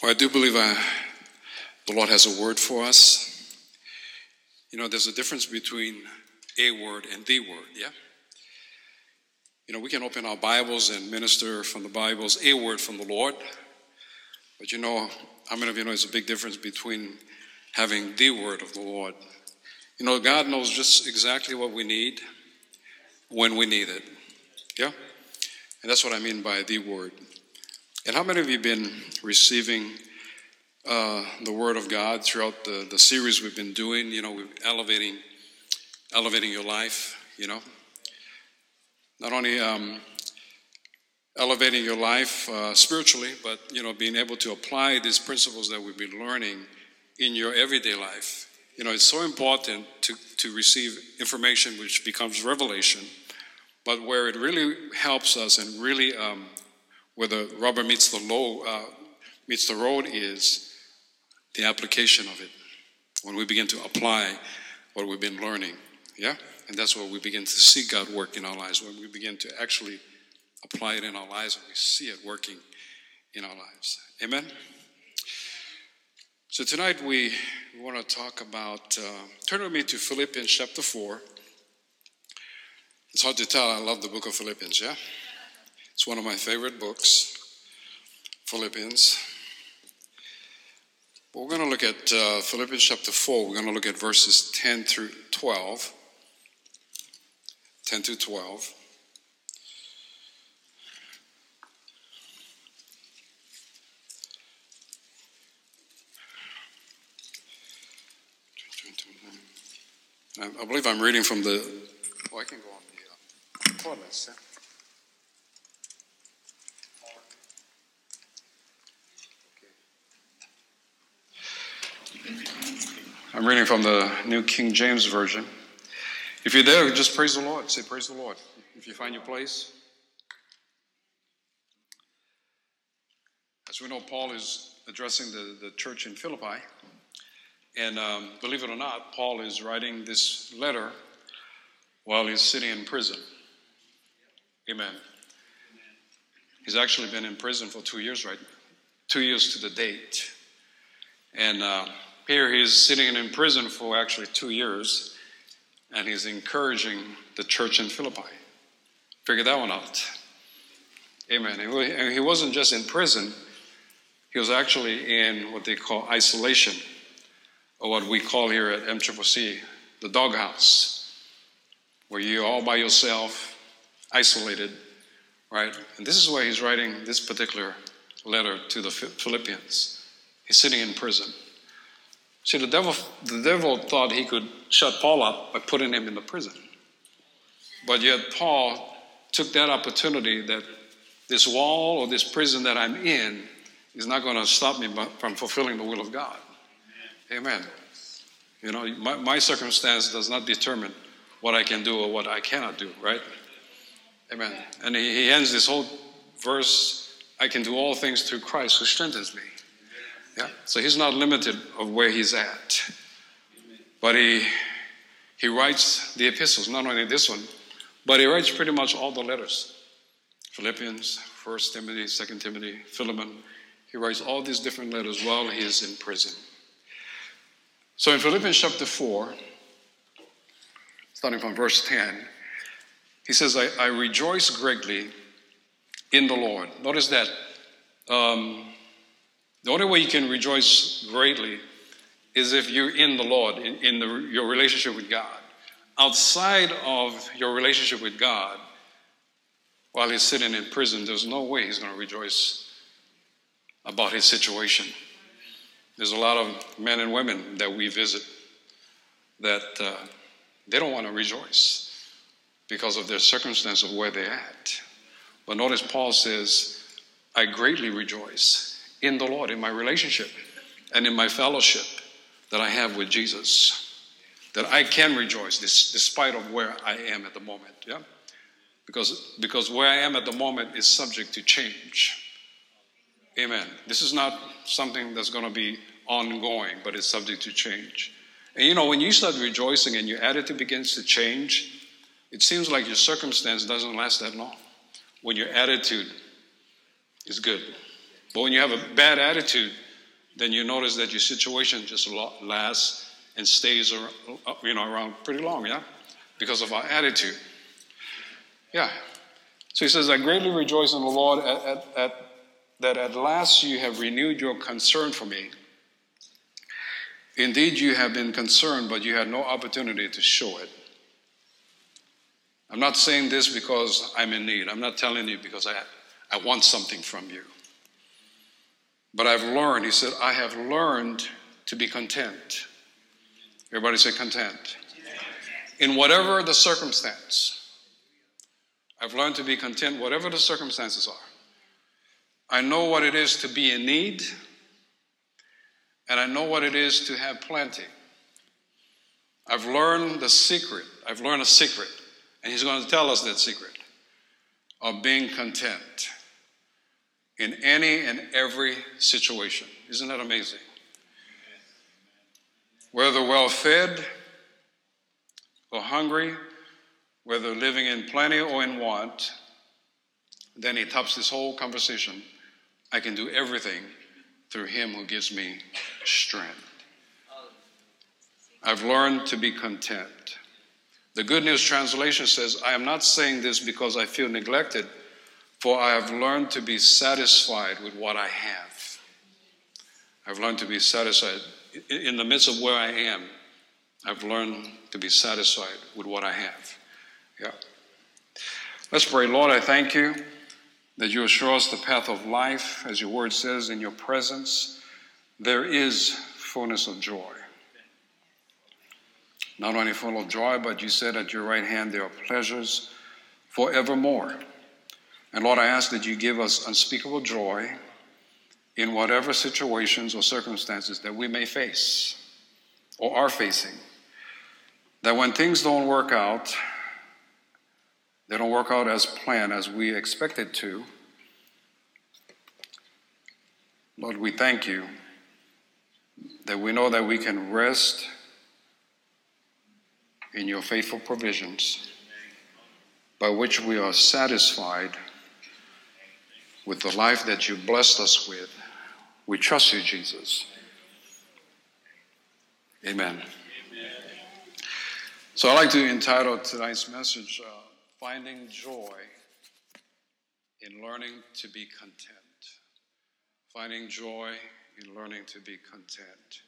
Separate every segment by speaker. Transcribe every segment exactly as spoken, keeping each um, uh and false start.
Speaker 1: Well, I do believe uh, the Lord has a word for us. You know, there's a difference between a word and the word, yeah? You know, we can open our Bibles and minister from the Bibles, a word from the Lord. But you know, how many of you know there's a big difference between having the word of the Lord? You know, God knows just exactly what we need when we need it, yeah? And that's what I mean by the word. And how many of you have been receiving uh, the Word of God throughout the, the series we've been doing? You know, we're elevating, elevating your life, you know. Not only um, elevating your life uh, spiritually, but, you know, being able to apply these principles that we've been learning in your everyday life. You know, it's so important to, to receive information which becomes revelation, but where it really helps us and really... Um, where the rubber meets the low, uh, meets the road is the application of it. When we begin to apply what we've been learning, yeah? And that's where we begin to see God work in our lives, when we begin to actually apply it in our lives and we see it working in our lives. Amen? So tonight we, we want to talk about, uh, turn with me to Philippians chapter four. It's hard to tell, I love the book of Philippians, yeah? It's one of my favorite books, Philippians. But we're going to look at uh, Philippians chapter four. We're going to look at verses ten through twelve. ten through twelve. I, I believe I'm reading from the... Oh, I can go on the uh, toilets, yeah? I'm reading from the New King James Version. If you're there, just praise the Lord. Say, praise the Lord. If you find your place. As we know, Paul is addressing the, the church in Philippi. And um, believe it or not, Paul is writing this letter while he's sitting in prison. Amen. He's actually been in prison for two years, right? Two years to the date. And... Uh, Here he's sitting in prison for actually two years, and he's encouraging the church in Philippi. Figure that one out. Amen. And he wasn't just in prison. He was actually in what they call isolation, or what we call here at M C C C, the doghouse, where you're all by yourself, isolated, right? And this is why he's writing this particular letter to the Philippians. He's sitting in prison. See, the devil, the devil thought he could shut Paul up by putting him in the prison. But yet Paul took that opportunity that this wall or this prison that I'm in is not going to stop me from fulfilling the will of God. Amen. You know, my, my circumstance does not determine what I can do or what I cannot do, right? Amen. And he, he ends this whole verse, I can do all things through Christ who strengthens me. Yeah, so he's not limited of where he's at. But he he writes the epistles, not only this one, but he writes pretty much all the letters. Philippians, First Timothy, Second Timothy, Philemon. He writes all these different letters while he is in prison. So in Philippians chapter four, starting from verse ten, he says, I, I rejoice greatly in the Lord. Notice that. Um, The only way you can rejoice greatly is if you're in the Lord, in, in the, your relationship with God. Outside of your relationship with God, while he's sitting in prison, there's no way he's going to rejoice about his situation. There's a lot of men and women that we visit that uh, they don't want to rejoice because of their circumstance of where they're at. But notice Paul says, I greatly rejoice in the Lord, in my relationship and in my fellowship that I have with Jesus, that I can rejoice this, despite of where I am at the moment, yeah? Because, because where I am at the moment is subject to change. Amen. This is not something that's going to be ongoing, but it's subject to change. And you know, when you start rejoicing and your attitude begins to change, it seems like your circumstance doesn't last that long. When your attitude is good. But when you have a bad attitude, then you notice that your situation just lasts and stays around, you know, around pretty long, yeah? Because of our attitude. Yeah. So he says, I greatly rejoice in the Lord at, at, at, that at last you have renewed your concern for me. Indeed, you have been concerned, but you had no opportunity to show it. I'm not saying this because I'm in need. I'm not telling you because I, I want something from you. But I've learned, he said, I have learned to be content. Everybody say content. In whatever the circumstance, I've learned to be content, whatever the circumstances are. I know what it is to be in need, and I know what it is to have plenty. I've learned the secret. I've learned a secret. And he's going to tell us that secret of being content in any and every situation. Isn't that amazing? Whether well-fed or hungry, whether living in plenty or in want, then he tops this whole conversation. I can do everything through him who gives me strength. I've learned to be content. The Good News Translation says, I am not saying this because I feel neglected, for I have learned to be satisfied with what I have. I've learned to be satisfied. In the midst of where I am, I've learned to be satisfied with what I have. Yeah. Let's pray. Lord, I thank you that you assure us the path of life. As your word says, in your presence, there is fullness of joy. Not only full of joy, but you said at your right hand there are pleasures forevermore. And Lord, I ask that you give us unspeakable joy in whatever situations or circumstances that we may face or are facing. That when things don't work out, they don't work out as planned, as we expected to. Lord, we thank you that we know that we can rest in your faithful provisions, by which we are satisfied with the life that you blessed us with. We trust you, Jesus. Amen. Amen. So I'd like to entitle tonight's message, uh, Finding Joy in Learning to be Content. Finding joy in learning to be content.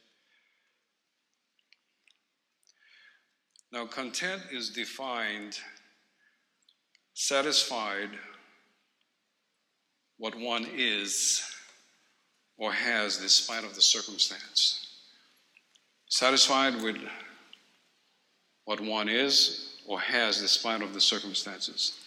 Speaker 1: Now, content is defined, satisfied what one is or has despite of the circumstance. Satisfied with what one is or has despite of the circumstances.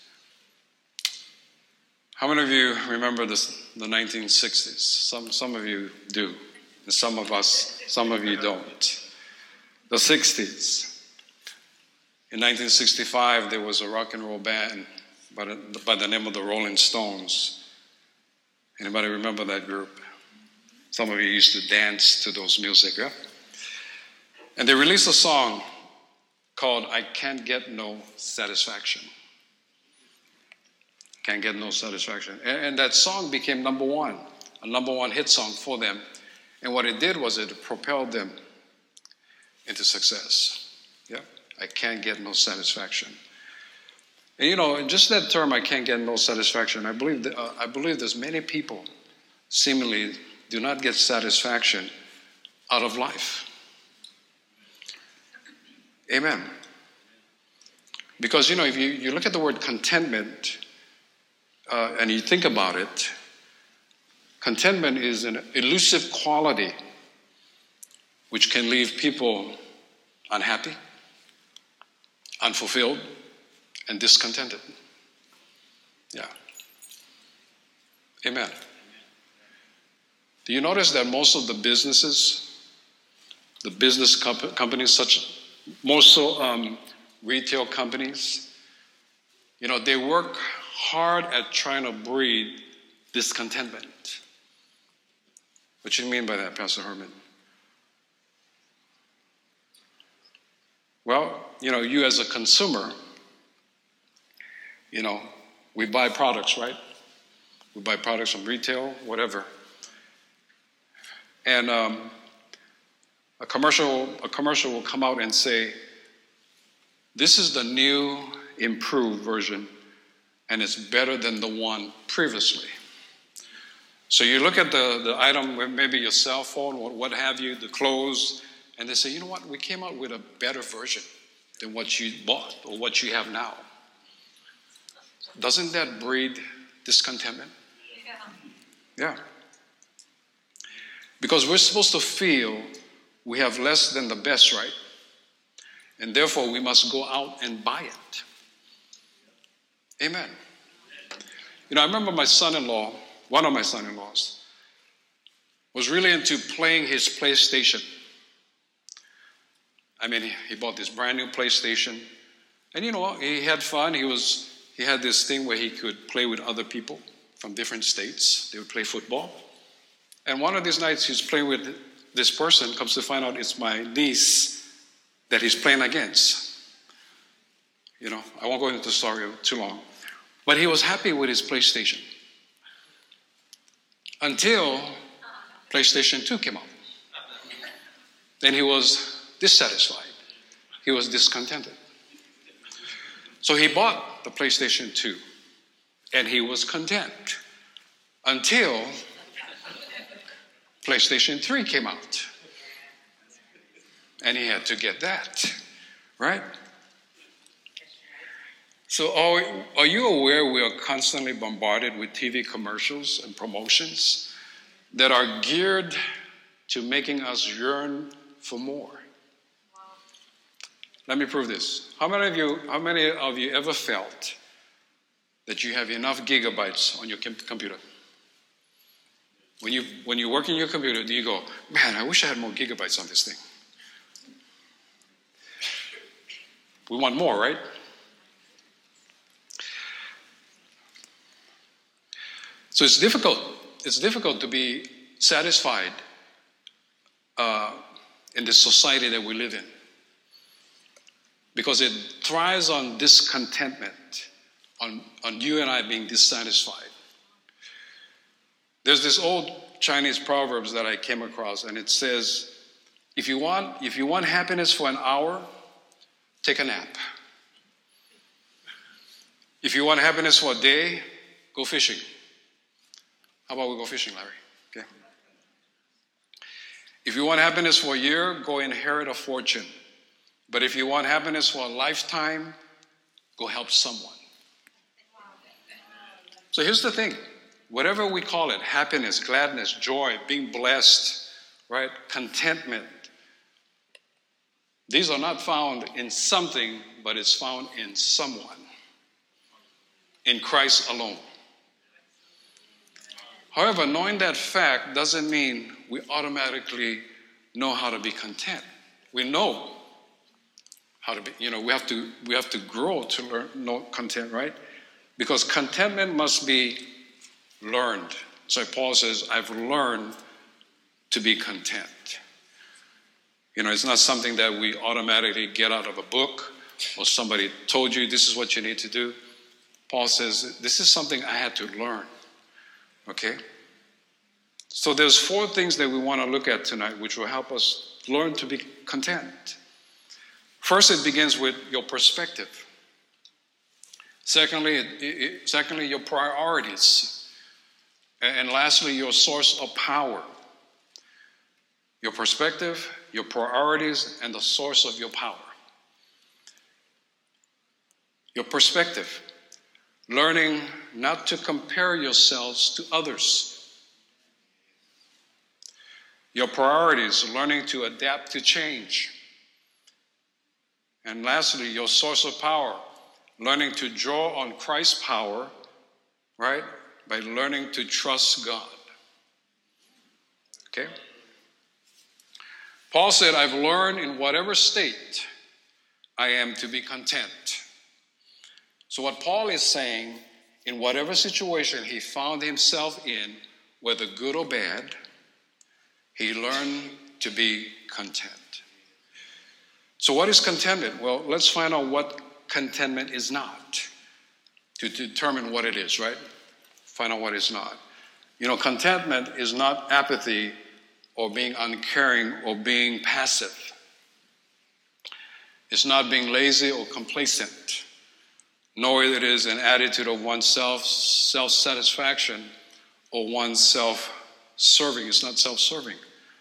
Speaker 1: How many of you remember this, the nineteen sixties? Some, some of you do, and some of us, some of you don't. The sixties. In nineteen sixty-five, there was a rock and roll band by the, by the name of the Rolling Stones. Anybody remember that group? Some of you used to dance to those music, yeah? And they released a song called I Can't Get No Satisfaction. Can't Get No Satisfaction. And, and that song became number one, a number one hit song for them. And what it did was it propelled them into success. Yeah? I can't get no satisfaction. And you know, just that term, I can't get no satisfaction, I believe that, uh, I believe there's many people seemingly do not get satisfaction out of life. Amen. Because, you know, if you, you look at the word contentment uh, and you think about it, contentment is an elusive quality which can leave people unhappy, unfulfilled, and discontented. Yeah. Amen. Do you notice that most of the businesses, the business comp- companies, such more so um, retail companies, you know, they work hard at trying to breed discontentment. What do you mean by that, Pastor Herman? Well, you know, you as a consumer, you know, we buy products, right? We buy products from retail, whatever. and um, a commercial a commercial will come out and say, "This is the new, improved version, and it's better than the one previously." So you look at the, the item, maybe your cell phone or what have you, the clothes, and they say, "You know what? We came out with a better version than what you bought or what you have now." Doesn't that breed discontentment? Yeah. Because we're supposed to feel we have less than the best, right? And therefore we must go out and buy it. Amen. You know, I remember my son-in-law, one of my son-in-laws, was really into playing his PlayStation. I mean, he, he bought this brand new PlayStation. And you know, he had fun. He was he had this thing where he could play with other people from different states. They would play football. And one of these nights he's playing with this person, comes to find out it's my niece that he's playing against. You know, I won't go into the story too long. But he was happy with his PlayStation. Until PlayStation two came out. Then he was dissatisfied. He was discontented. So he bought the PlayStation two. And he was content. Until PlayStation three came out. And he had to get that. Right? So are, are you aware we are constantly bombarded with T V commercials and promotions that are geared to making us yearn for more? Wow. Let me prove this. How many of you, how many of you ever felt that you have enough gigabytes on your computer? When you, when you work in your computer, do you go, "Man, I wish I had more gigabytes on this thing"? We want more, right? So it's difficult. It's difficult to be satisfied uh, in the society that we live in, because it thrives on discontentment, on, on you and I being dissatisfied. There's this old Chinese proverbs that I came across, and it says, if you want, if you want happiness for an hour, take a nap. If you want happiness for a day, go fishing. How about we go fishing, Larry? Okay. If you want happiness for a year, go inherit a fortune. But if you want happiness for a lifetime, go help someone. So here's the thing. Whatever we call it, happiness, gladness, joy, being blessed, right? Contentment. These are not found in something, but it's found in someone. In Christ alone. However, knowing that fact doesn't mean we automatically know how to be content. We know how to be, you know, we have to we have to grow to learn know content, right? Because contentment must be learned. So Paul says, I've learned to be content. You know, it's not something that we automatically get out of a book or somebody told you this is what you need to do. Paul says, this is something I had to learn. Okay? So there's four things that we want to look at tonight which will help us learn to be content. First, it begins with your perspective. Secondly, it, it, secondly, your priorities. And lastly, your source of power. Your perspective, your priorities, and the source of your power. Your perspective. Learning not to compare yourselves to others. Your priorities, learning to adapt to change. And lastly, your source of power, learning to draw on Christ's power, right, by learning to trust God. Okay? Paul said, I've learned in whatever state I am to be content. So what Paul is saying, in whatever situation he found himself in, whether good or bad, he learned to be content. So what is contentment? Well, let's find out what contentment is not to determine what it is, right? Find out what it's not. You know, contentment is not apathy or being uncaring or being passive. It's not being lazy or complacent, nor it is an attitude of oneself, self-satisfaction, or one's self-serving. It's not self-serving.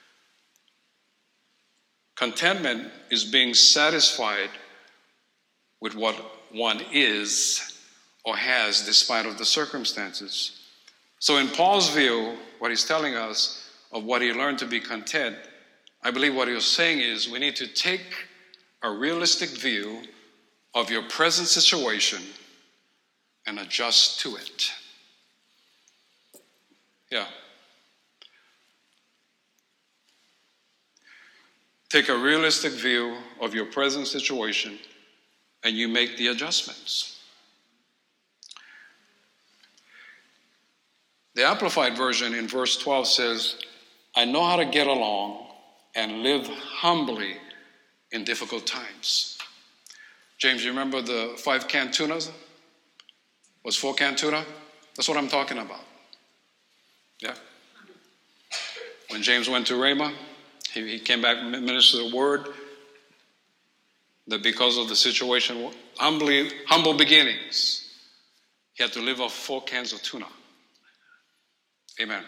Speaker 1: Contentment is being satisfied with what one is or has despite of the circumstances. So in Paul's view, what he's telling us of what he learned to be content, I believe what he was saying is we need to take a realistic view of your present situation and adjust to it. Yeah. Take a realistic view of your present situation and you make the adjustments. The Amplified Version in verse twelve says, I know how to get along and live humbly in difficult times. James, you remember the five canned tunas? Was four canned tuna? That's what I'm talking about. Yeah. When James went to Ramah, he, he came back and ministered the word that because of the situation, humbly, humble beginnings, he had to live off four cans of tuna. Amen.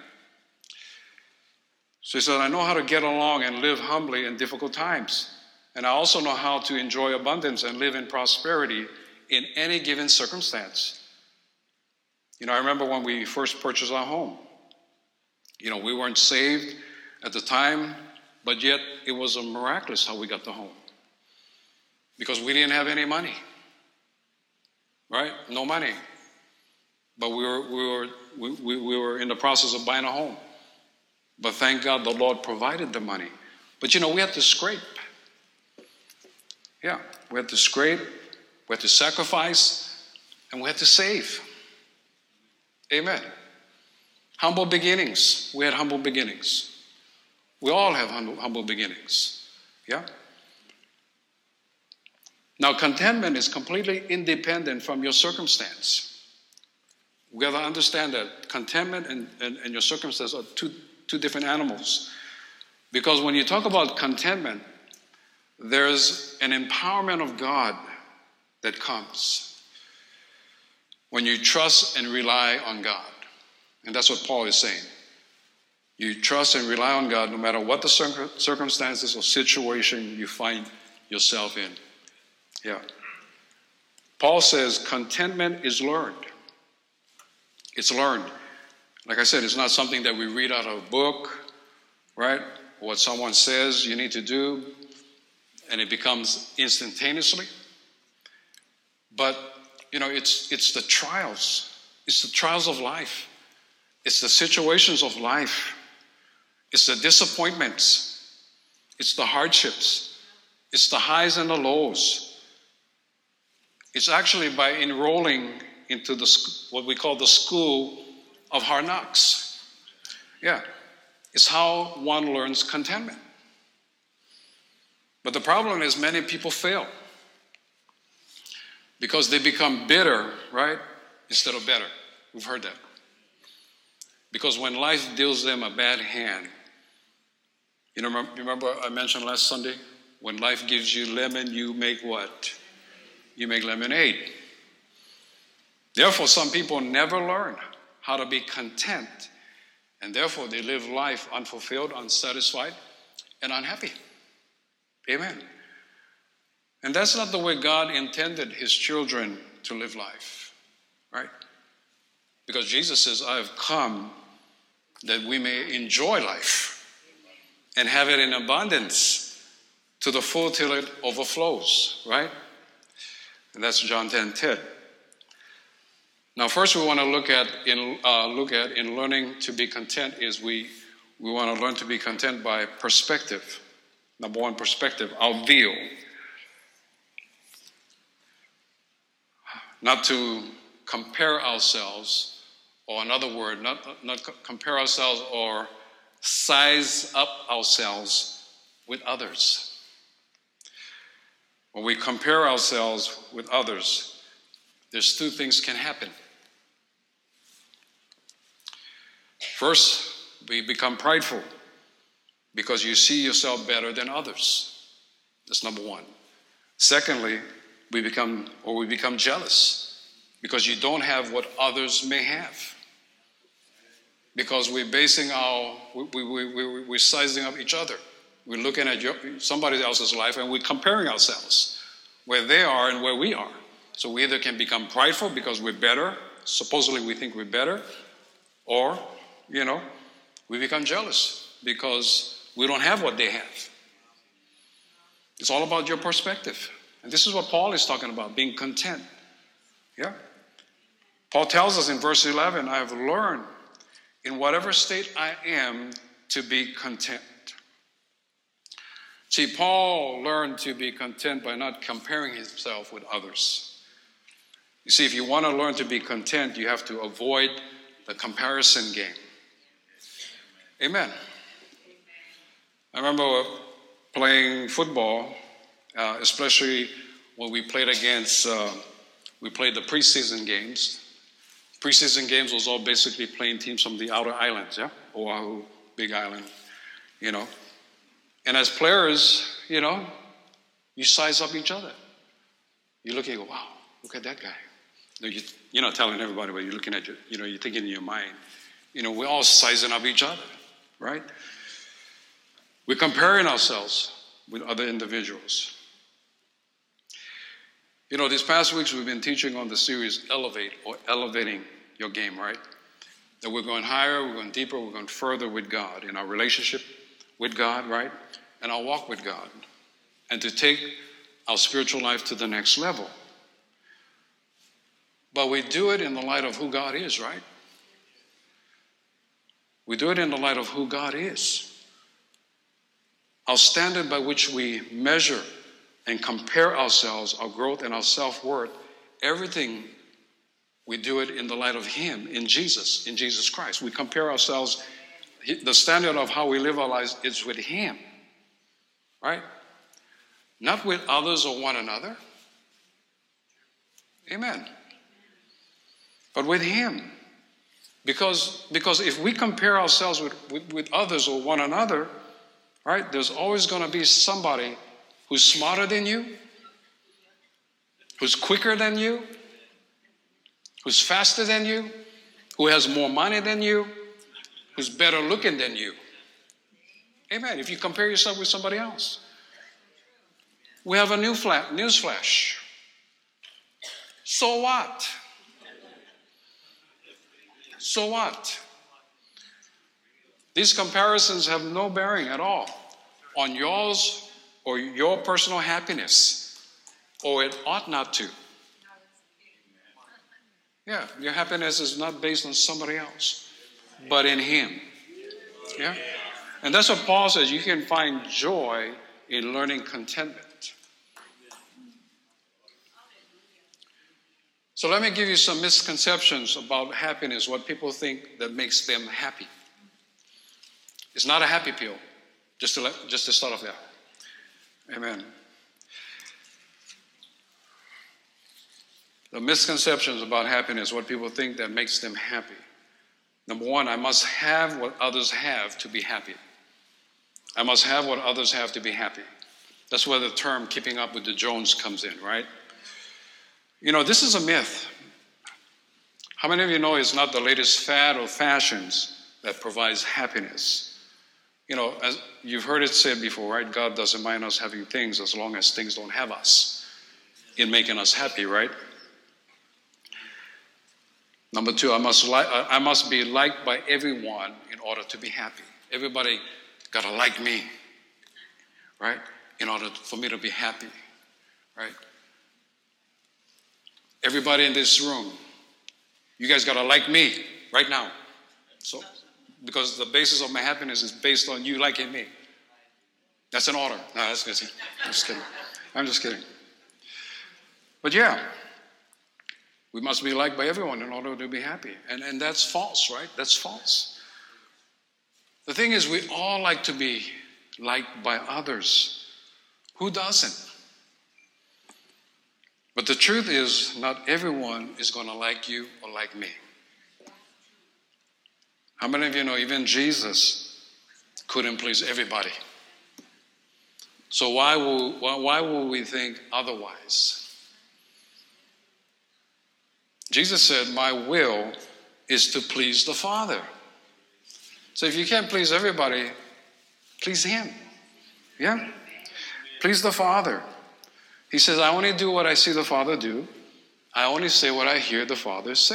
Speaker 1: So he said, I know how to get along and live humbly in difficult times. And I also know how to enjoy abundance and live in prosperity in any given circumstance. You know, I remember when we first purchased our home. You know, we weren't saved at the time, but yet it was a miraculous how we got the home. Because we didn't have any money. Right? No money. But we were, we were, we, we were in the process of buying a home. But thank God the Lord provided the money. But you know, we had to scrape. Yeah, we had to scrape, we had to sacrifice, and we had to save. Amen. Humble beginnings. We had humble beginnings. We all have humble, humble beginnings. Yeah? Now, contentment is completely independent from your circumstance. We got to understand that contentment and, and, and your circumstance are two, two different animals. Because when you talk about contentment, there's an empowerment of God that comes when you trust and rely on God. And that's what Paul is saying. You trust and rely on God no matter what the circumstances or situation you find yourself in. Yeah. Paul says contentment is learned. It's learned. Like I said, it's not something that we read out of a book, right? What someone says you need to do, and it becomes instantaneously. But, you know, it's it's the trials. It's the trials of life. It's the situations of life. It's the disappointments. It's the hardships. It's the highs and the lows. It's actually by enrolling into the what we call the school of hard knocks. Yeah. It's how one learns contentment. But the problem is many people fail because they become bitter, right, instead of better. We've heard that. Because when life deals them a bad hand, you know, remember I mentioned last Sunday, when life gives you lemon, you make what? You make lemonade. Therefore, some people never learn how to be content, and therefore they live life unfulfilled, unsatisfied, and unhappy. Amen. And that's not the way God intended his children to live life, right? Because Jesus says, I have come that we may enjoy life and have it in abundance to the full till it overflows, right? And that's John ten ten. Now, first we want to look at in uh, look at in learning to be content is we we want to learn to be content by perspective. Number one, perspective, our view. Not to compare ourselves, or another word, not, not compare ourselves or size up ourselves with others. When we compare ourselves with others, there's two things can happen. First, we become prideful. because you see yourself better than others. That's number one. Secondly, we become, or we become jealous because you don't have what others may have. Because we're basing our, we, we, we, we're sizing up each other. We're looking at your, somebody else's life and we're comparing ourselves where they are and where we are. So we either can become prideful because we're better, supposedly we think we're better, or, you know, we become jealous because we don't have what they have. It's all about your perspective. And this is what Paul is talking about, being content. Yeah. Paul tells us in verse eleven, I have learned in whatever state I am to be content. See, Paul learned to be content by not comparing himself with others. You see, if you want to learn to be content, you have to avoid the comparison game. Amen. I remember playing football, uh, especially when we played against, uh, we played the preseason games. Preseason games was all basically playing teams from the outer islands, yeah? Oahu, Big Island, you know. And as players, you know, you size up each other. You look and you go, wow, look at that guy. You're not telling everybody, but you're looking at your, you know, you're thinking in your mind. You know, we're all sizing up each other, right? We're comparing ourselves with other individuals. You know, these past weeks we've been teaching on the series Elevate, or elevating your game, right? That we're going higher, we're going deeper, we're going further with God in our relationship with God, right? And our walk with God. And to take our spiritual life to the next level. But we do it in the light of who God is, right? We do it in the light of who God is. Our standard by which we measure and compare ourselves, our growth and our self-worth, everything, we do it in the light of Him, in Jesus, in Jesus Christ. We compare ourselves, the standard of how we live our lives is with Him, right? Not with others or one another. Amen. But with Him. Because, because if we compare ourselves with, with, with others or one another, right, there's always going to be somebody who's smarter than you, who's quicker than you, who's faster than you, who has more money than you, who's better looking than you. Amen. If you compare yourself with somebody else. We have a new flat, news flash. So what? So what? These comparisons have no bearing at all on yours or your personal happiness, or it ought not to. Yeah, your happiness is not based on somebody else, but in Him. Yeah? And that's what Paul says. You can find joy in learning contentment. So let me give you some misconceptions about happiness, what people think that makes them happy. It's not a happy pill, just to, let, just to start off there. Amen. The misconceptions about happiness, what people think that makes them happy. Number one, I must have what others have to be happy. I must have what others have to be happy. That's where the term keeping up with the Jones comes in, right? You know, this is a myth. How many of you know it's not the latest fad or fashions that provides happiness? You know, as you've heard it said before, right? God doesn't mind us having things as long as things don't have us in making us happy, right? Number two, I must li- I must be liked by everyone in order to be happy. Everybody got to like me, right? In order for me to be happy, right? Everybody in this room, you guys got to like me right now. So, because the basis of my happiness is based on you liking me. That's an order. No, that's good. I'm just kidding. I'm just kidding. But yeah, we must be liked by everyone in order to be happy. And, and that's false, right? That's false. The thing is, we all like to be liked by others. Who doesn't? But the truth is, not everyone is going to like you or like me. How many of you know even Jesus couldn't please everybody. So why will, why, why will we think otherwise? Jesus said, my will is to please the Father. So if you can't please everybody, please him. Yeah? Please the Father. He says, I only do what I see the Father do. I only say what I hear the Father say.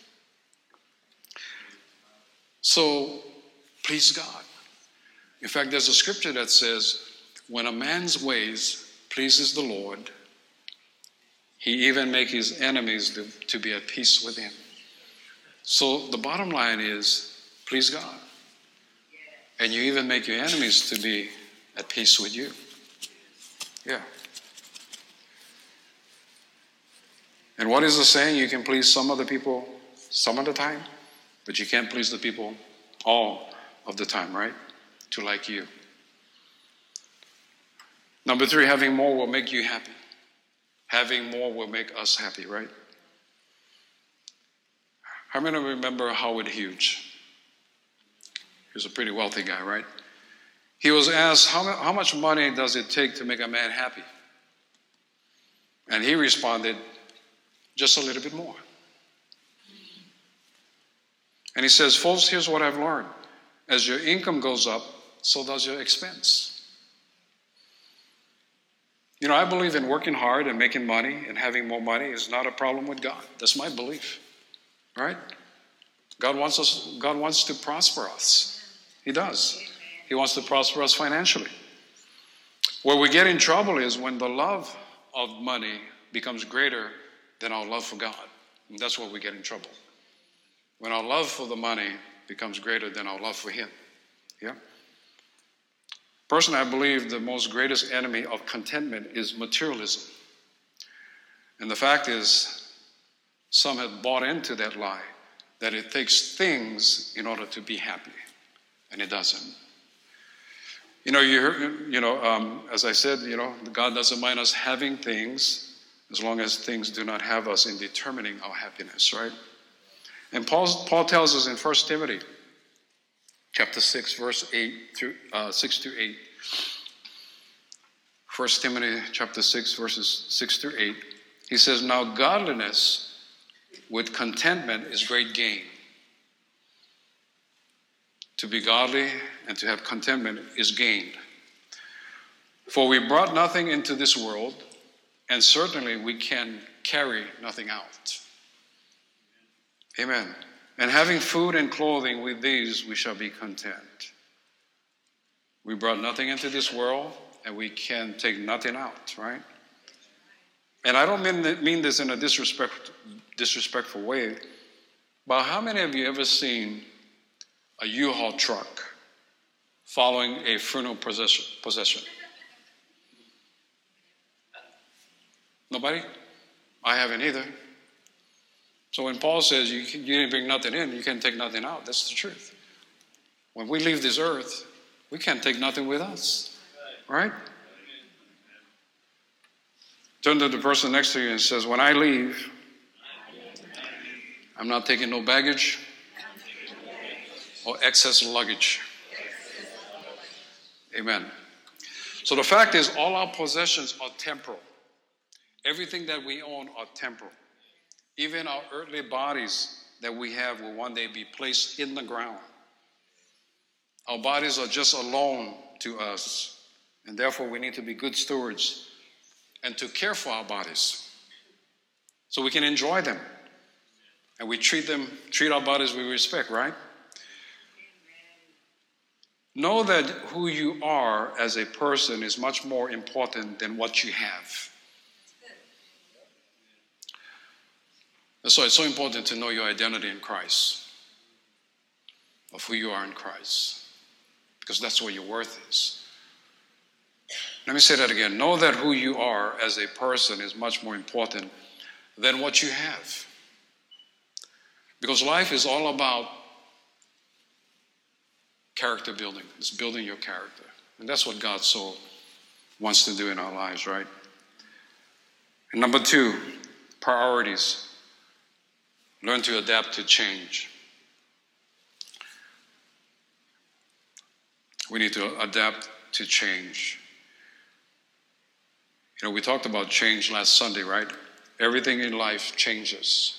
Speaker 1: So, please God. In fact, there's a scripture that says, when a man's ways pleases the Lord, he even makes his enemies to, to be at peace with him. So the bottom line is, please God. And you even make your enemies to be at peace with you. Yeah. And what is the saying? You can please some of the people some of the time, but you can't please the people all of the time, right? To like you. Number three, having more will make you happy. Having more will make us happy, right? How many remember Howard Hughes? He was a pretty wealthy guy, right? He was asked, how, how much money does it take to make a man happy? And he responded, just a little bit more. And he says, folks, here's what I've learned. As your income goes up, so does your expense. You know, I believe in working hard and making money and having more money is not a problem with God. That's my belief, right? God wants us, God wants to prosper us. He does. He wants to prosper us financially. Where we get in trouble is when the love of money becomes greater than our love for God. And that's where we get in trouble. When our love for the money becomes greater than our love for Him. Yeah? Personally, I believe the most greatest enemy of contentment is materialism. And the fact is, some have bought into that lie, that it takes things in order to be happy. And it doesn't. You know, you, heard, you know, um, as I said, you know, God doesn't mind us having things as long as things do not have us in determining our happiness, right? And Paul, Paul tells us in First Timothy chapter six, verse eight through uh, six through eight. First Timothy chapter six, verses six through eight. He says, now godliness with contentment is great gain. To be godly and to have contentment is gained. For we brought nothing into this world, and certainly we can carry nothing out. Amen. And having food and clothing, with these we shall be content. We brought nothing into this world, and we can take nothing out, right? And I don't mean, mean this in a disrespect, disrespectful way, but how many of you ever seen a U-Haul truck following a funeral procession? Nobody? I haven't either. So when Paul says you, can, you didn't bring nothing in, you can't take nothing out, that's the truth. When we leave this earth, we can't take nothing with us. Right? Turn to the person next to you and says, when I leave, I'm not taking no baggage or excess luggage. Amen. So the fact is, all our possessions are temporal. Everything that we own are temporal. Even our earthly bodies that we have will one day be placed in the ground. Our bodies are just a loan to us, and therefore we need to be good stewards and to care for our bodies so we can enjoy them. And we treat them, treat our bodies with respect, right? Know that who you are as a person is much more important than what you have. That's why it's so important to know your identity in Christ, of who you are in Christ, because that's where your worth is. Let me say that again. Know that who you are as a person is much more important than what you have. Because life is all about character building. It's building your character. And that's what God so wants to do in our lives, right? And number two, priorities. Learn to adapt to change. We need to adapt to change. You know, we talked about change last Sunday, right? Everything in life changes.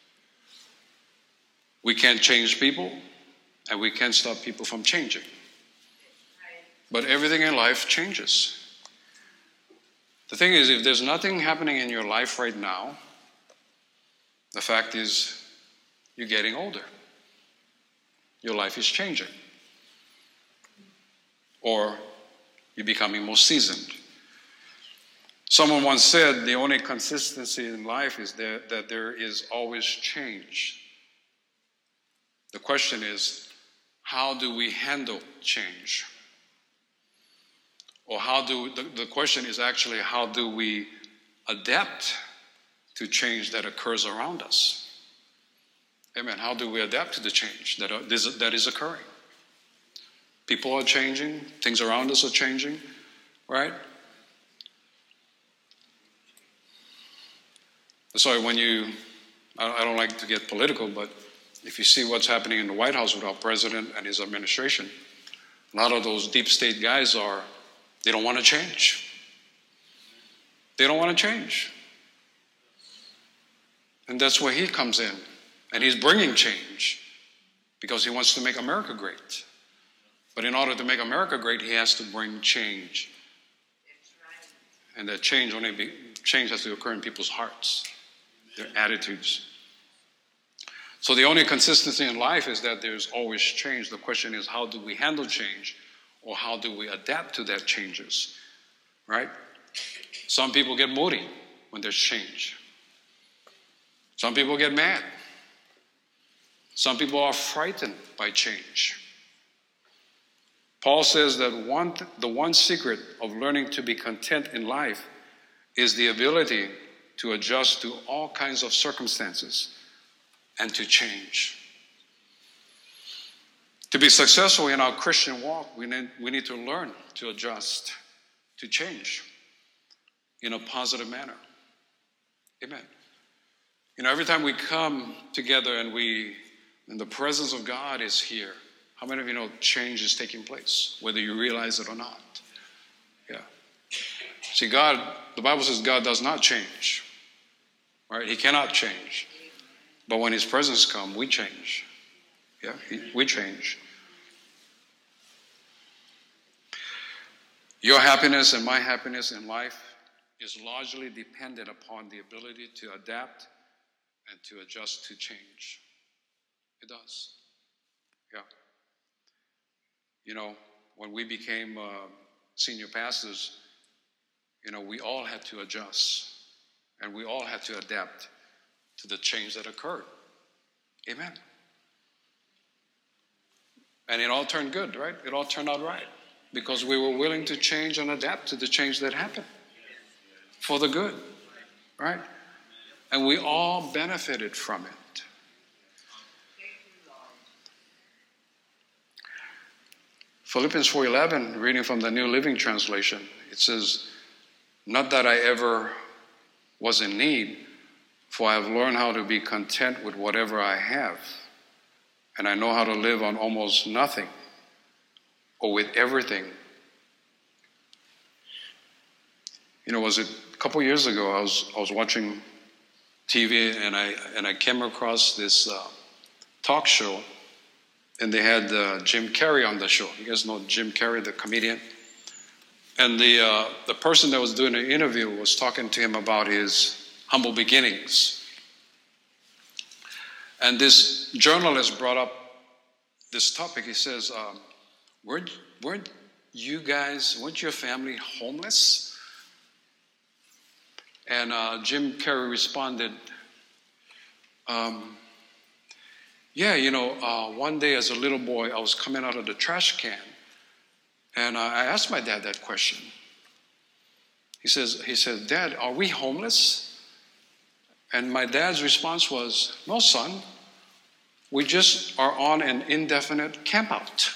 Speaker 1: We can't change people, and we can't stop people from changing. But everything in life changes. The thing is, if there's nothing happening in your life right now, the fact is you're getting older. Your life is changing. Or you're becoming more seasoned. Someone once said the only consistency in life is that, that there is always change. The question is, how do we handle change? Or how do, the, the question is actually, how do we adapt to change that occurs around us? Amen. How do we adapt to the change that, is, that is occurring? People are changing. Things around us are changing, right? So when you, I don't like to get political, but if you see what's happening in the White House with our president and his administration, a lot of those deep state guys are, they don't want to change. They don't want to change. And that's where he comes in. And he's bringing change because he wants to make America great. But in order to make America great, he has to bring change. And that change only be, change has to occur in people's hearts, their attitudes. So the only consistency in life is that there's always change. The question is, how do we handle change, or how do we adapt to that changes, right? Some people get moody when there's change. Some people get mad. Some people are frightened by change. Paul says that one, the one secret of learning to be content in life is the ability to adjust to all kinds of circumstances and to change. To be successful in our Christian walk, we need, we need to learn to adjust, to change in a positive manner. Amen. You know, every time we come together and we, and the presence of God is here, how many of you know change is taking place, whether you realize it or not? Yeah. See, God, the Bible says God does not change, right? He cannot change. But when his presence comes, we change. Yeah, we change. Your happiness and my happiness in life is largely dependent upon the ability to adapt and to adjust to change. It does. Yeah. You know, when we became uh, senior pastors, you know, we all had to adjust and we all had to adapt to the change that occurred. Amen. And it all turned good, right? It all turned out right because we were willing to change and adapt to the change that happened for the good, right? And we all benefited from it. Philippians four eleven, reading from the New Living Translation, it says, "Not that I ever was in need, for I have learned how to be content with whatever I have, and I know how to live on almost nothing or with everything." You know, was it a couple years ago? I was I was watching T V and I and I came across this uh, talk show, and they had uh, Jim Carrey on the show. You guys know Jim Carrey, the comedian, and the uh, the person that was doing the interview was talking to him about his humble beginnings. And this journalist brought up this topic. He says, um, weren't, weren't you guys, weren't your family homeless? And uh, Jim Carrey responded, um, yeah, you know, uh, one day as a little boy, I was coming out of the trash can, and uh, I asked my dad that question. He says, he said, "Dad, are we homeless?" And my dad's response was, "No, son, we just are on an indefinite campout."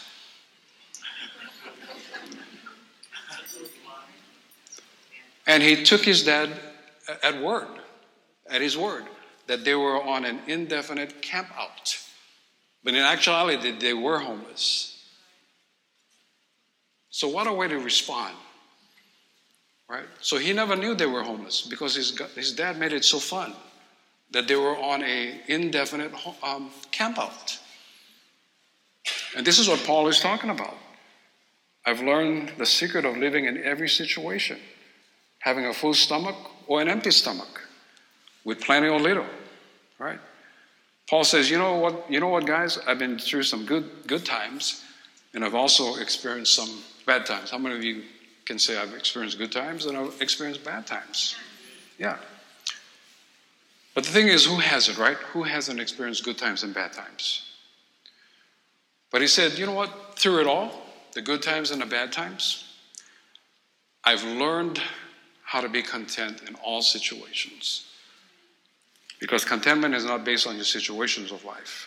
Speaker 1: And he took his dad at word, at his word, that they were on an indefinite campout. But in actuality, they were homeless. So what a way to respond, right? So he never knew they were homeless because his, his dad made it so fun that they were on a indefinite um, camp out. And this is what Paul is talking about. I've learned the secret of living in every situation, having a full stomach or an empty stomach, with plenty or little, right? Paul says, you know what, you know what, guys? I've been through some good, good times, and I've also experienced some bad times. How many of you can say I've experienced good times and I've experienced bad times? Yeah. But the thing is, who hasn't, right? Who hasn't experienced good times and bad times? But he said, you know what? Through it all, the good times and the bad times, I've learned how to be content in all situations. Because contentment is not based on your situations of life.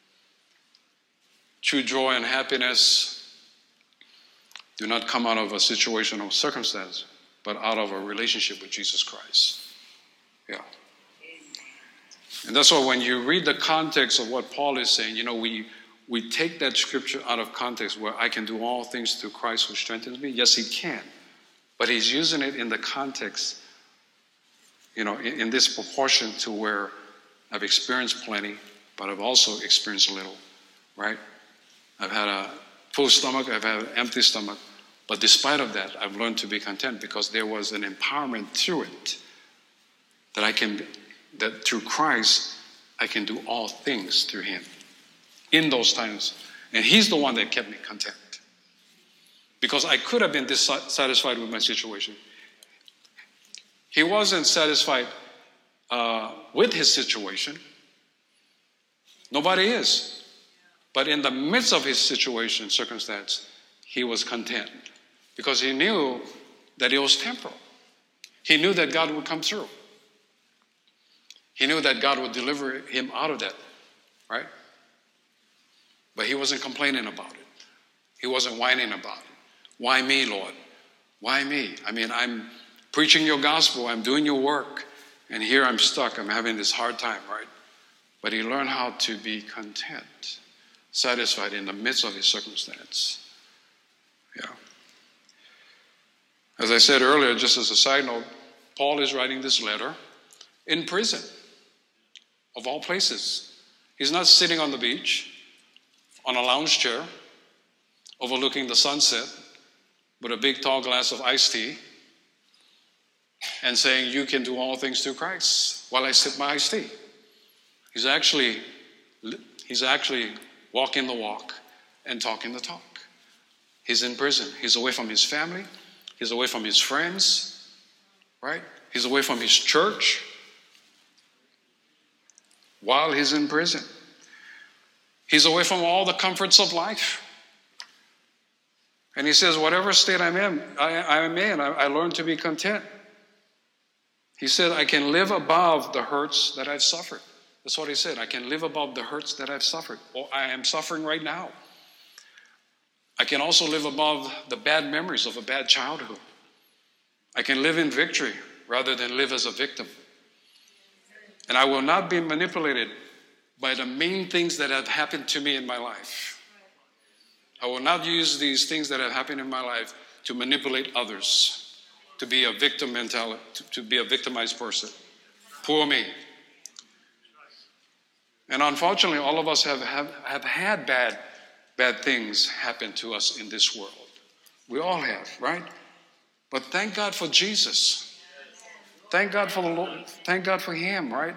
Speaker 1: True joy and happiness do not come out of a situation or circumstance, but out of a relationship with Jesus Christ. Yeah. And that's why when you read the context of what Paul is saying, you know, we, we take that scripture out of context where I can do all things through Christ who strengthens me. Yes, he can. But he's using it in the context, you know, in, in this proportion to where I've experienced plenty, but I've also experienced little, right? I've had a full stomach, I've had an empty stomach. But despite of that, I've learned to be content because there was an empowerment through it that I can, that through Christ, I can do all things through him in those times. And he's the one that kept me content. Because I could have been dissatisfied with my situation. He wasn't satisfied uh, with his situation. Nobody is. But in the midst of his situation, circumstance, he was content. Because he knew that it was temporal. He knew that God would come through. He knew that God would deliver him out of that, right? But he wasn't complaining about it. He wasn't whining about it. Why me, Lord? Why me? I mean, I'm preaching your gospel. I'm doing your work. And here I'm stuck. I'm having this hard time, right? But he learned how to be content, satisfied in the midst of his circumstance. Yeah. As I said earlier, just as a side note, Paul is writing this letter in prison, of all places. He's not sitting on the beach, on a lounge chair, overlooking the sunset, with a big tall glass of iced tea, and saying, you can do all things through Christ, while I sip my iced tea. He's actually, he's actually walking the walk and talking the talk. He's in prison. He's away from his family. He's away from his friends, right? He's away from his church while he's in prison. He's away from all the comforts of life. And he says, whatever state I'm in, I, I'm in, I, I learned to be content. He said, I can live above the hurts that I've suffered. That's what he said. I can live above the hurts that I've suffered, or I am suffering right now. I can also live above the bad memories of a bad childhood. I can live in victory rather than live as a victim. And I will not be manipulated by the mean things that have happened to me in my life. I will not use these things that have happened in my life to manipulate others, to be a victim mentality, to, to be a victimized person. Poor me. And unfortunately, all of us have, have, have had bad, bad things happen to us in this world. We all have, right? But thank God for Jesus. Thank God for the Lord. Thank God for him, right?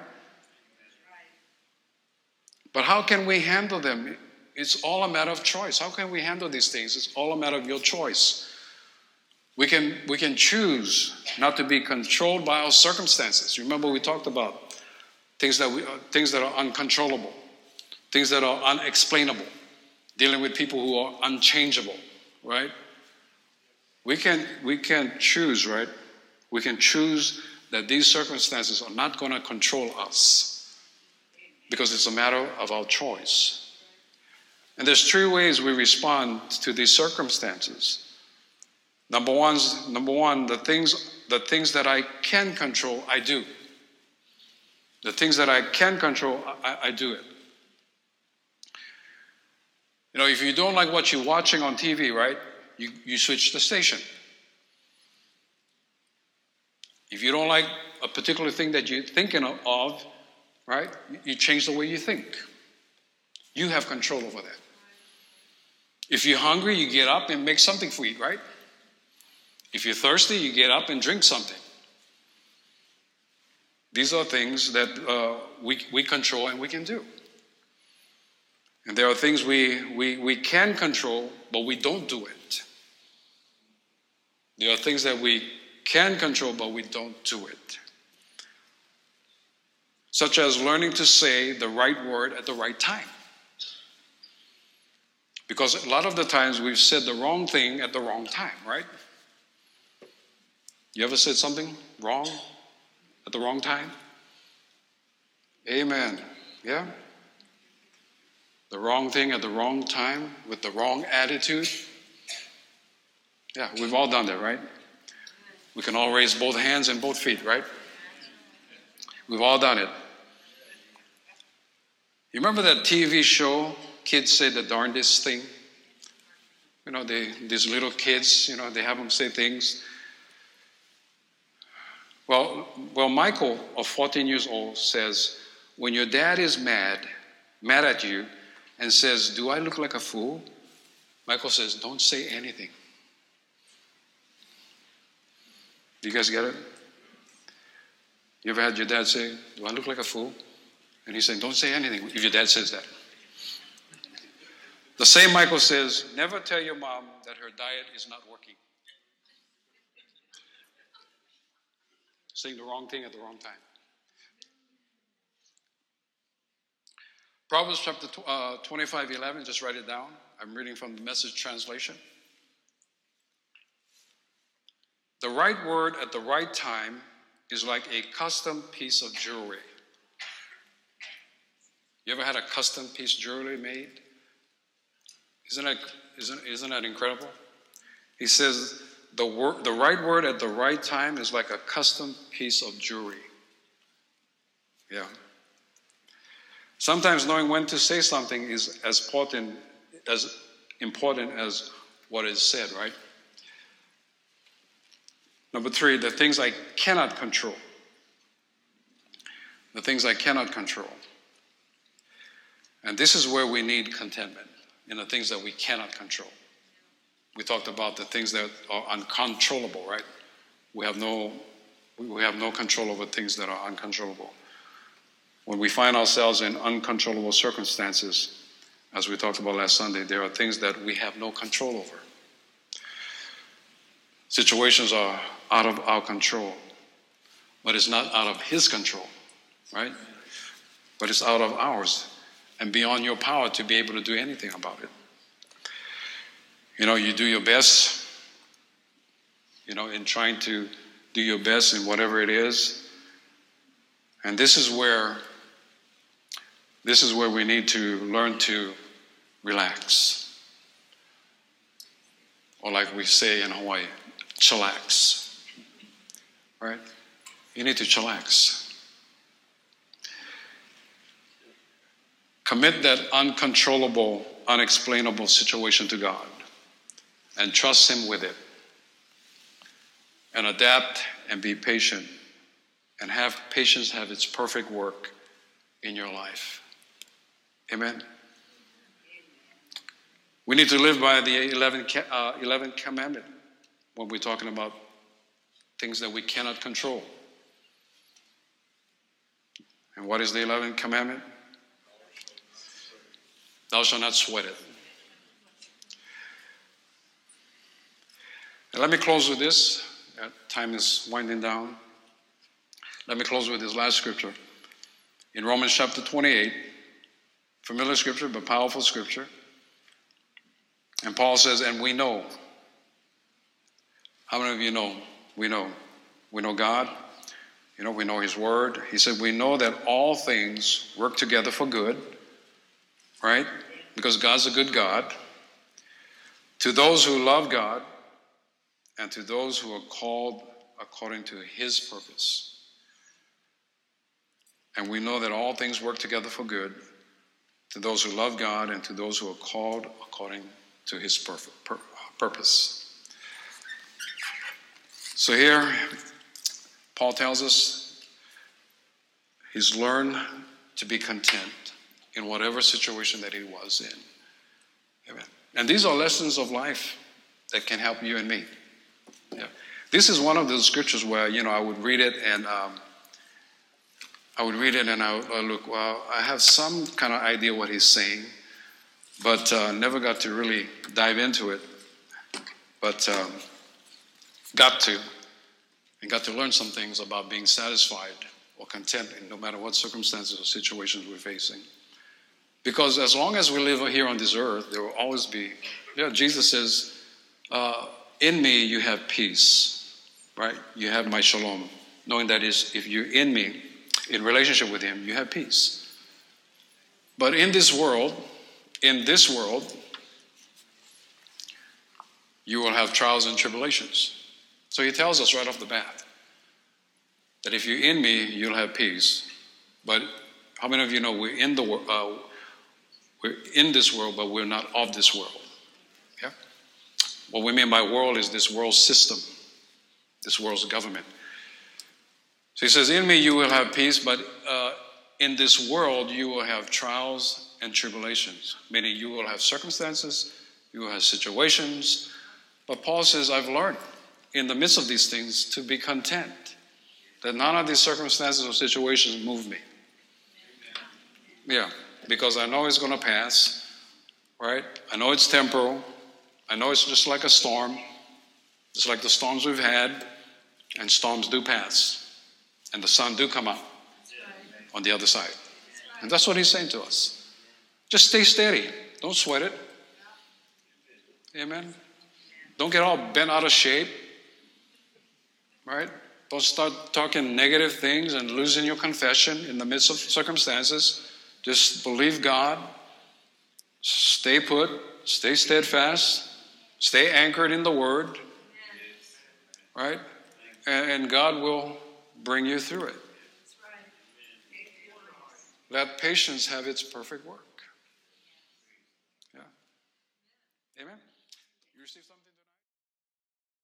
Speaker 1: But how can we handle them? It's all a matter of choice. How can we handle these things? It's all a matter of your choice. We can, we can choose not to be controlled by our circumstances. Remember we talked about things that, we, uh, things that are uncontrollable, things that are unexplainable, dealing with people who are unchangeable, right? We can, we can choose, right? We can choose that these circumstances are not going to control us because it's a matter of our choice. And there's three ways we respond to these circumstances. Number one, number one, the things, the things that I can control, I do. The things that I can control, I, I do it. You know, if you don't like what you're watching on T V, right? You, you switch the station. If you don't like a particular thing that you're thinking of, right, you change the way you think. You have control over that. If you're hungry, you get up and make something for you, right? If you're thirsty, you get up and drink something. These are things that uh, we, we control and we can do. And there are things we, we, we can control, but we don't do it. There are things that we can control, but we don't do it. Such as learning to say the right word at the right time. Because a lot of the times we've said the wrong thing at the wrong time, right? You ever said something wrong at the wrong time? Amen. Yeah? The wrong thing at the wrong time with the wrong attitude. Yeah, we've all done that, right? We can all raise both hands and both feet, right? We've all done it. You remember that T V show, Kids Say the Darndest Thing? You know, they, these little kids, you know, they have them say things. Well, well, Michael, of fourteen years old, says, when your dad is mad, mad at you, and says, do I look like a fool? Michael says, don't say anything. Do you guys get it? You ever had your dad say, do I look like a fool? And he's saying, don't say anything if your dad says that. The same Michael says, never tell your mom that her diet is not working. Saying the wrong thing at the wrong time. Proverbs chapter uh, twenty-five eleven, just write it down. I'm reading from the Message translation. The right word at the right time is like a custom piece of jewelry. You ever had a custom piece of jewelry made? Isn't that, isn't, isn't that incredible? He says, the, word, the right word at the right time is like a custom piece of jewelry. Yeah. Sometimes knowing when to say something is as important as, important as what is said, right? Number three, the things I cannot control. The things I cannot control. And this is where we need contentment, in the things that we cannot control. We talked about the things that are uncontrollable, right? We have no, we have no control over things that are uncontrollable. When we find ourselves in uncontrollable circumstances, as we talked about last Sunday, there are things that we have no control over. Situations are out of our control, but it's not out of His control, right? But it's out of ours and beyond your power to be able to do anything about it. You know, you do your best, you know, in trying to do your best in whatever it is. And this is where, this is where we need to learn to relax. Or like we say in Hawaii, chillax. Right? You need to chillax. Commit that uncontrollable, unexplainable situation to God and trust Him with it. And adapt and be patient and have patience have its perfect work in your life. Amen? We need to live by the eleventh, uh, eleventh commandment when we're talking about things that we cannot control. And what is the eleventh commandment? Thou shalt not sweat it. And let me close with this. Time is winding down. Let me close with this last scripture. In Romans chapter twenty-eight, familiar scripture, but powerful scripture. And Paul says, and we know. How many of you know? We know. We know God. You know, we know His word. He said, we know that all things work together for good. Right? Because God's a good God. To those who love God and to those who are called according to His purpose. And we know that all things work together for good to those who love God and to those who are called according to His purpose. So here, Paul tells us he's learned to be content in whatever situation that he was in. Amen. And these are lessons of life that can help you and me. Yeah. This is one of those scriptures where, you know, I would read it and um, I would read it and I would look, well, I have some kind of idea what he's saying, but uh, never got to really dive into it. But um, got to, and got to learn some things about being satisfied or content in no matter what circumstances or situations we're facing. Because as long as we live here on this earth, there will always be, yeah, Jesus says, uh, in me you have peace, right? You have my shalom. Knowing that is, if you're in me, in relationship with him, you have peace. But in this world, in this world, you will have trials and tribulations. So he tells us right off the bat that if you're in me, you'll have peace. But how many of you know we're in the uh, we're in this world, but we're not of this world? Yeah. What we mean by world is this world system, this world's government. So he says, in me you will have peace, but uh, in this world you will have trials and tribulations, meaning you will have circumstances, you will have situations. But Paul says, I've learned in the midst of these things to be content, that none of these circumstances or situations move me. Yeah, because I know it's going to pass, right? I know it's temporal. I know it's just like a storm, just like the storms we've had, and storms do pass. And the sun do come out on the other side. And that's what he's saying to us. Just stay steady. Don't sweat it. Amen. Don't get all bent out of shape. Right? Don't start talking negative things and losing your confession in the midst of circumstances. Just believe God. Stay put. Stay steadfast. Stay anchored in the Word. Right? And, and God will bring you through it. Let patience have its perfect work. Yeah. Amen. You receive something?